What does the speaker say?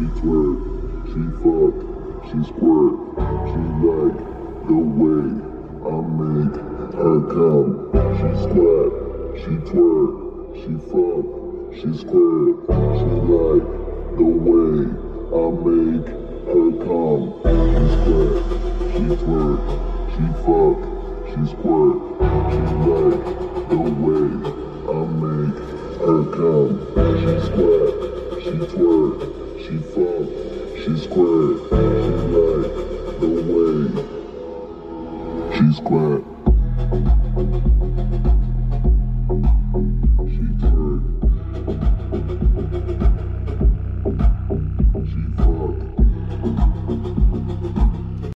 twerk, she fuck, she squirt, she like the way I make her come. She squat, she twerk, she fuck, she squirt, she like the way I make her come. She squat, she twerk, she fuck, she squirt, she like the way I make her come. She squat, she twerk, she fuck, she squirt, she like the way she squirt.